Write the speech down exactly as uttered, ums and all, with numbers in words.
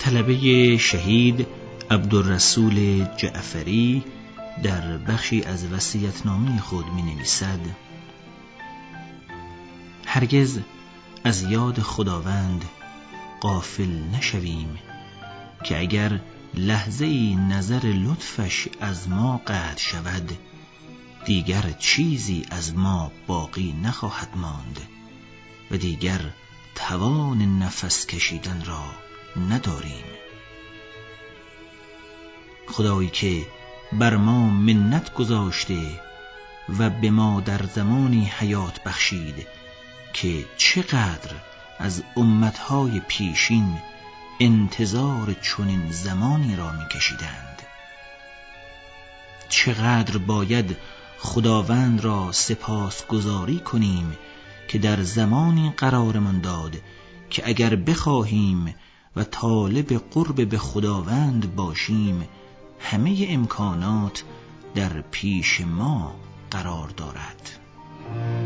طلبه شهید عبدالرسول جعفری در بخشی از وصیت‌نامه خود می‌نویسد: هرگز از یاد خداوند غافل نشویم که اگر لحظه‌ای نظر لطفش از ما قطع شود دیگر چیزی از ما باقی نخواهد ماند و دیگر توان نفس کشیدن را نداریم. خدایی که بر ما منت گذاشته و به ما در زمانی حیات بخشید که چقدر از امتهای پیشین انتظار چنین زمانی را می‌کشیدند، چقدر باید خداوند را سپاسگزاری کنیم که در زمانی قرارمان داد که اگر بخواهیم و طالب قرب به خداوند باشیم همه امکانات در پیش ما قرار دارد.